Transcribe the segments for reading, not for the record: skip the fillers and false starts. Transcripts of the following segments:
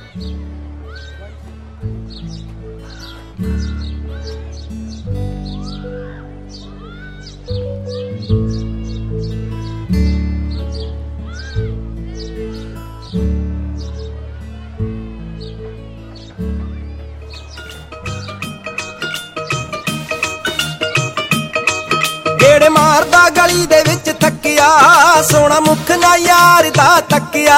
ਗੇੜੇ ਮਾਰਦਾ ਗਲੀ ਦੇ ਵਿੱਚ ਥੱਕਿਆ, ਸੋਹਣਾ ਮੁਖ ਨਾ ਯਾਰ ਦਾ ਤੱਕਿਆ।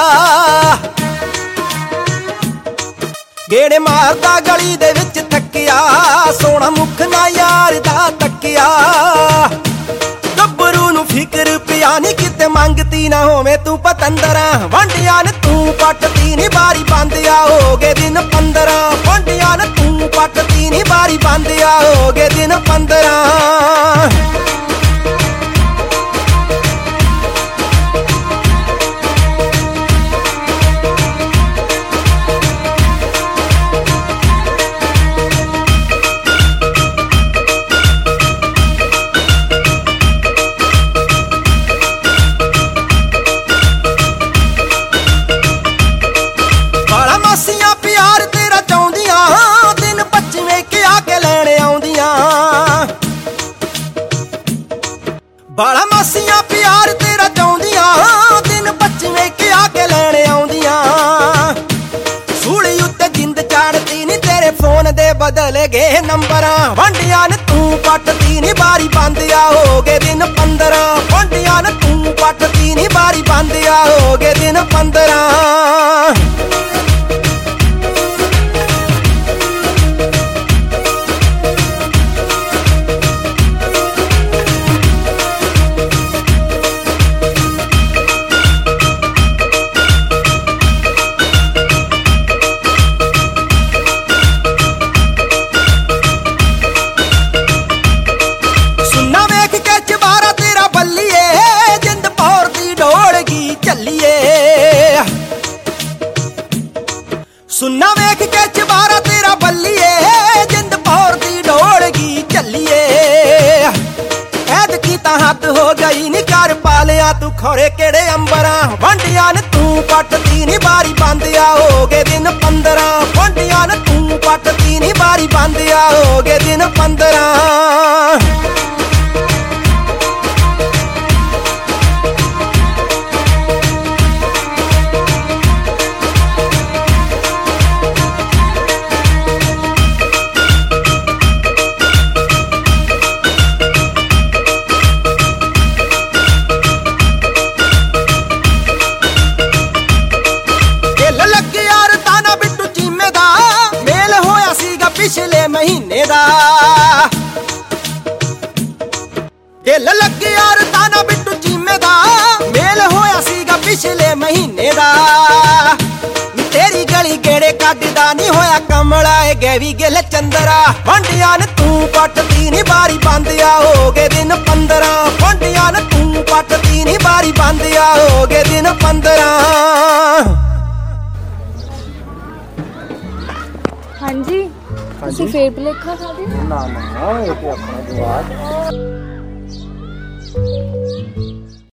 ਗੇੜੇ ਮਾਰਦਾ ਗਲੀ ਦੇ ਵਿੱਚ ਥੱਕਿਆ, ਸੋਹਣਾ ਮੁਖ ਨਾ ਯਾਰ ਦਾ ਤੱਕਿਆ। ਗੱਭਰੂ ਨੂੰ ਫਿਕਰ ਪਿਆ ਨੀ ਕਿਤੇ ਮੰਗਤੀ ਨਾ ਹੋਵੇ ਤੂੰ ਪਤੰਦਰਾਂ। ਵੰਡਿਆਂ ਨੇ ਤੂੰ ਪੱਟਦੀ ਨੀ ਬਾਰੀ ਬੰਦ ਆ, ਹੋ ਗਏ ਦਿਨ 15। ਵੰਡਿਆਂ ਨੇ ਤੂੰ ਪੱਟਦੀ ਨੀ ਬਾਰੀ ਬੰਦ ਆ, ਹੋ ਗਏ ਦਿਨ 15। ਮਾਸੀਆਂ ਪਿਆਰ ਤੇਰਾ ਚਾਹੁੰਦੀਆਂ, ਦਿਨ 25 ਕਿ ਆ ਕੇ ਲੈਣ ਆਉਂਦੀਆਂ। ਬਾਲਾ ਮਾਸੀਆਂ ਪਿਆਰ ਤੇਰਾ ਚਾਹੁੰਦੀਆਂ, ਦਿਨ 25 ਕਿ ਆ ਕੇ ਲੈਣ ਆਉਂਦੀਆਂ। ਸੂਲੀ ਉੱਤੇ ਜਿੰਦ ਚਾੜਦੀ ਨੀ ਤੇਰੇ ਫੋਨ ਦੇ ਬਦਲ ਗਏ ਨੰਬਰਾਂ। ਵੰਡਿਆਂ ਨੇ ਤੂੰ ਪੱਟਦੀ ਨੀ ਬਾਰੀ ਬੰਦ ਆ, ਹੋ ਗਏ ਦਿਨ 15। ਵੰਡਿਆਂ ਨੇ ਤੂੰ ਪੱਟਦੀ ਨੀ ਬਾਰੀ ਬੰਦ ਆ, ਹੋ ਗਏ ਦਿਨ 15। ਸੁੰਨਾ ਵੇਖ ਕੇ ਚਬਾਰਾ ਤੇਰਾ ਬੱਲੀਏ, ਜਿੰਦ ਪੌਰ ਦੀ ਡੋਲਗੀ ਝੱਲੀਏ। ਐਤਕੀ ਤਾਂ ਹੱਦ ਹੋ ਗਈ ਨੀ ਕਰ ਪਾਲਿਆ ਤੂੰ ਖੋਰੇ ਕਿਹੜੇ ਅੰਬਰਾਂ। ਵੰਡਿਆਂ ਨੇ ਤੂੰ ਪੱਟਦੀ ਨੀ ਬਾਰੀ ਬੰਦ ਆ, ਹੋ ਗਏ ਦਿਨ 15। ਵੰਡਿਆਂ ਨੇ ਤੂੰ ਪੱਟਦੀ ਨੀ ਬਾਰੀ ਬੰਦ ਆ, ਹੋ ਗਏ ਦਿਨ 15। ਪਿਛਲੇ ਮਹੀਨੇ ਦਾ ਦਿਲ ਲੱਗ ਯਾਰ ਤਾਨਾ ਬਿੱਟੂ ਚੀਮੇ ਦਾ, ਮੇਲ ਹੋਇਆ ਸੀਗਾ ਪਿਛਲੇ ਮਹੀਨੇ ਦਾ। ਤੇਰੀ ਗਲੀ ਗੇੜੇ ਕੱਢਦਾ ਨੀ ਹੋਇਆ ਕਮਲਾ ਏ ਗੈਵੀ ਗਿੱਲ ਚੰਦਰਾ। ਵੰਡਿਆਂ ਨੇ ਤੂੰ ਪੱਟਦੀ ਨੀ ਬਾਰੀ ਬੰਦ ਆ, ਹੋ ਗਏ ਦਿਨ 15। ਵੰਡਿਆਂ ਨੇ ਤੂੰ ਪੱਟਦੀ ਨੀ ਬਾਰੀ ਬੰਦ ਆ, ਹੋ ਗਏ ਦਿਨ 15। ਹਾਂਜੀ ਤੁਸੀਂ ਫੇਰ ਭੁਲੇਖਾ ਖਾ ਗਏ? ਨਾ ਨਾ ਇਹ ਤੇ ਆਪਣਾ ਜਵਾਬ